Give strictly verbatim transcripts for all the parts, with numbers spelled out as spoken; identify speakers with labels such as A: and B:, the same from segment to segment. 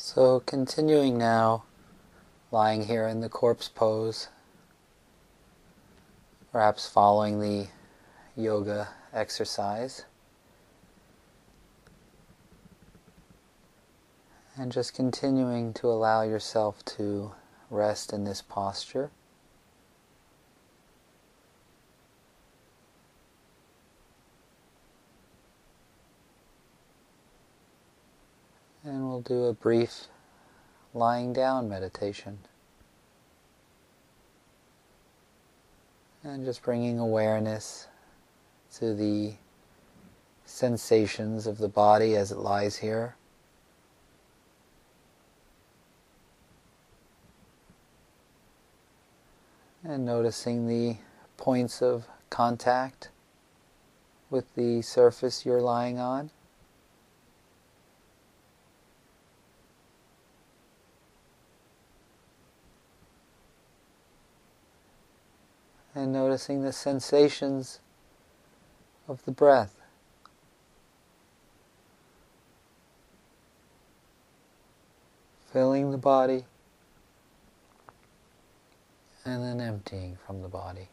A: So continuing now, lying here in the corpse pose, perhaps following the yoga exercise, and just continuing to allow yourself to rest in this posture. And we'll do a brief lying down meditation. And just bringing awareness to the sensations of the body as it lies here. And noticing the points of contact with the surface you're lying on. And noticing the sensations of the breath. Filling the body and then emptying from the body.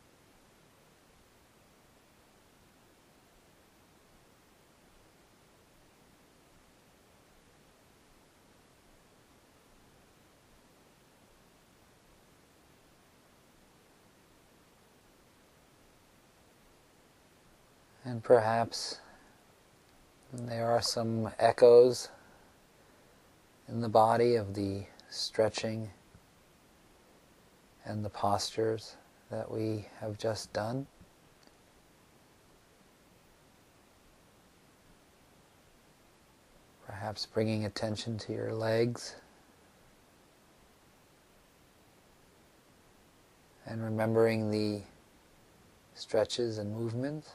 A: And perhaps there are some echoes in the body of the stretching and the postures that we have just done. Perhaps bringing attention to your legs and remembering the stretches and movements.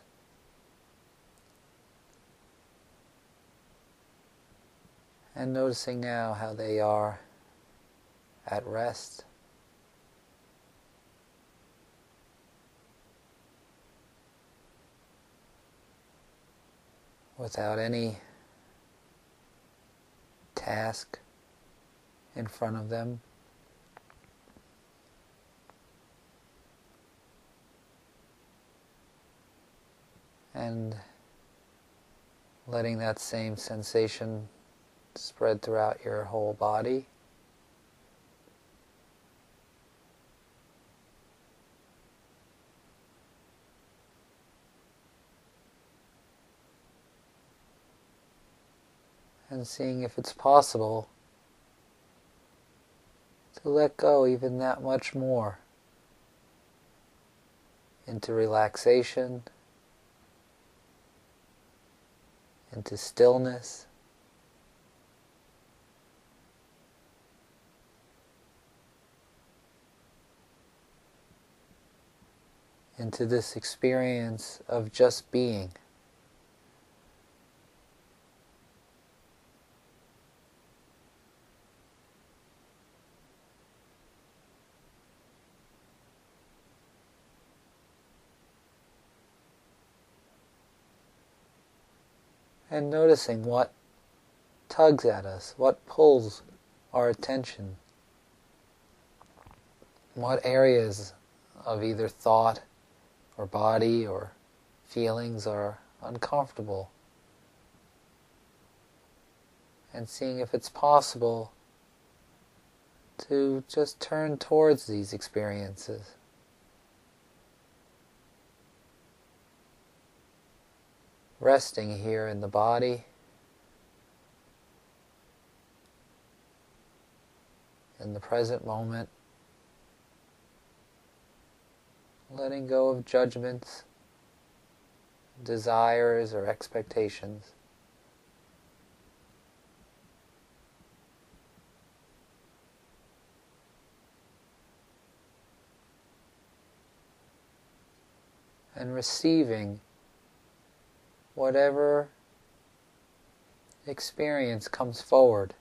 A: And noticing now how they are at rest. Without any task in front of them. And letting that same sensation spread throughout your whole body. And seeing if it's possible to let go even that much more into relaxation, into stillness, into this experience of just being. And noticing what tugs at us, what pulls our attention, what areas of either thought or body or feelings are uncomfortable, and seeing if it's possible to just turn towards these experiences. Resting here in the body, in the present moment, letting go of judgments, desires, or expectations. And receiving whatever experience comes forward.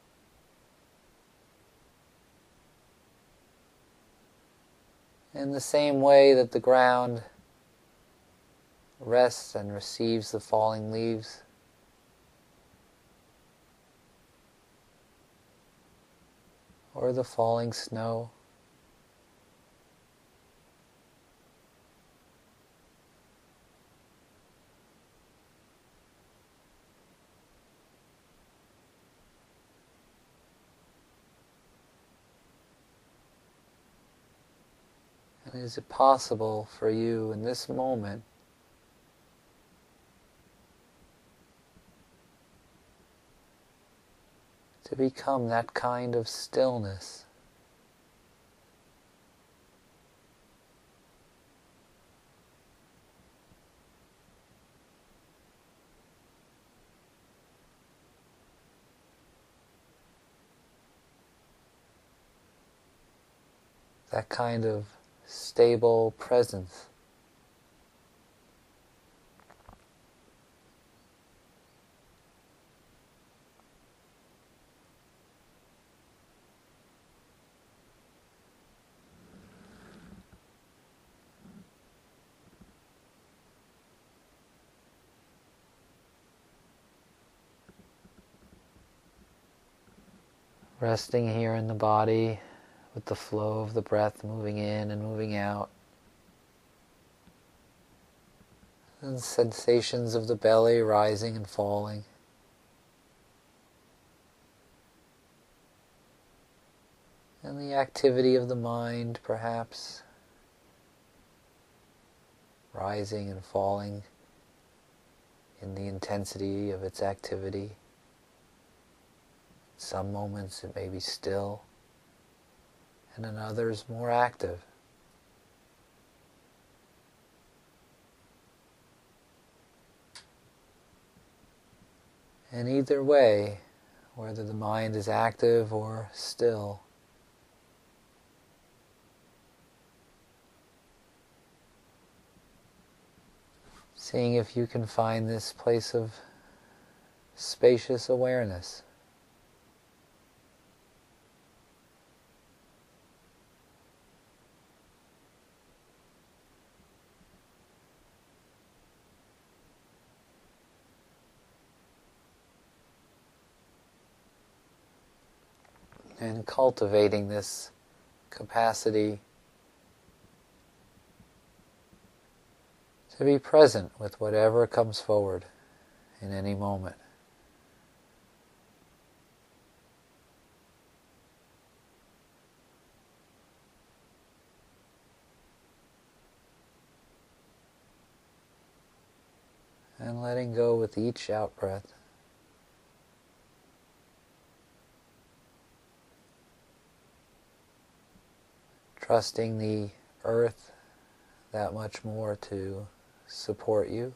A: In the same way that the ground rests and receives the falling leaves, or the falling snow. And is it possible for you in this moment to become that kind of stillness? That kind of stable presence. Resting here in the body with the flow of the breath moving in and moving out. And sensations of the belly rising and falling. And the activity of the mind, perhaps, rising and falling in the intensity of its activity. Some moments it may be still, and in others more active. And either way, whether the mind is active or still, seeing if you can find this place of spacious awareness. And cultivating this capacity to be present with whatever comes forward in any moment. And letting go with each out-breath. Trusting the earth that much more to support you.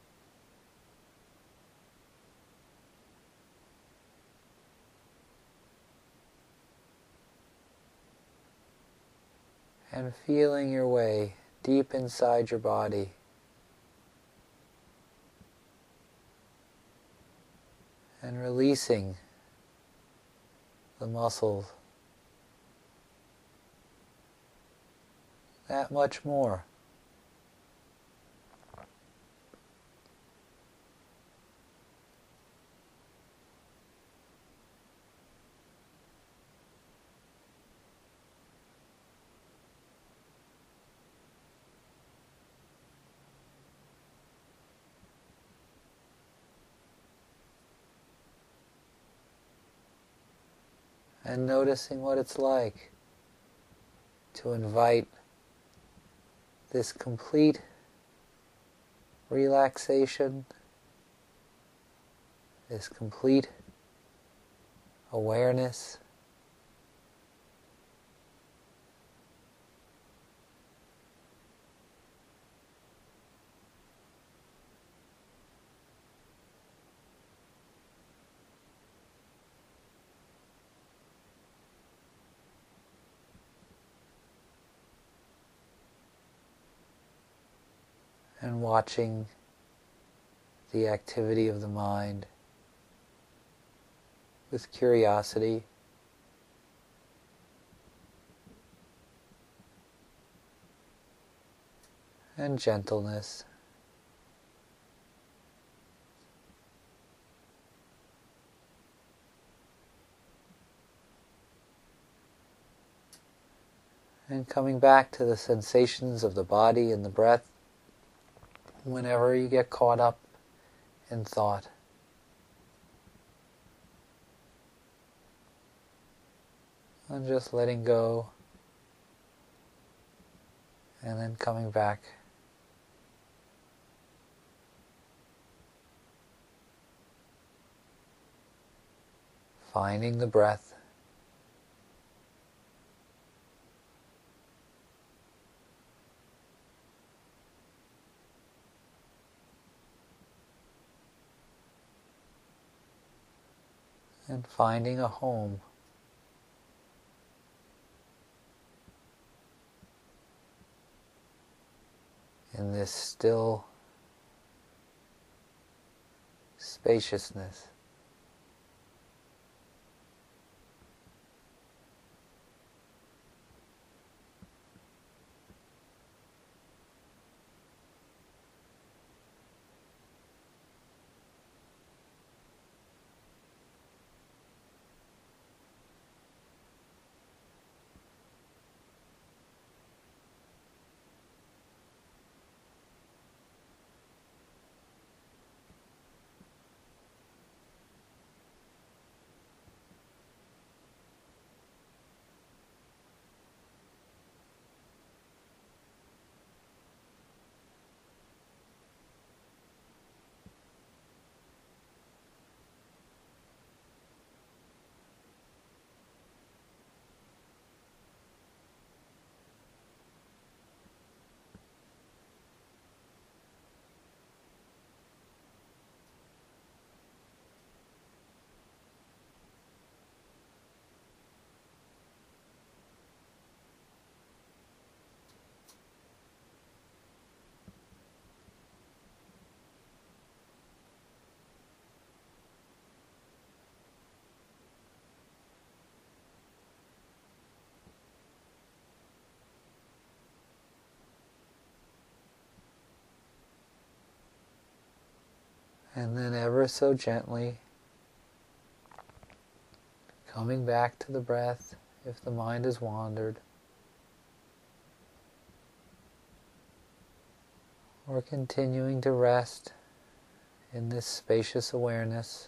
A: And feeling your way deep inside your body. And releasing the muscles that much more. And noticing what it's like to invite this complete relaxation, this complete awareness, and watching the activity of the mind with curiosity, and gentleness. And coming back to the sensations of the body and the breath whenever you get caught up in thought. And just letting go, and then coming back. Finding the breath. And finding a home. In this still spaciousness. And then ever so gently coming back to the breath if the mind has wandered, or continuing to rest in this spacious awareness.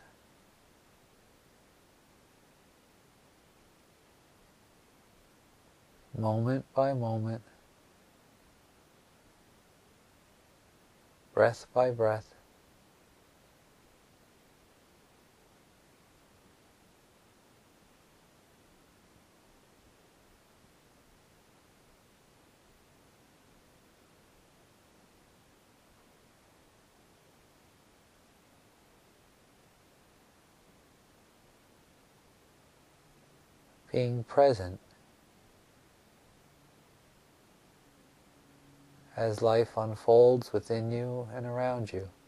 A: Moment by moment, breath by breath. Being present as life unfolds within you and around you.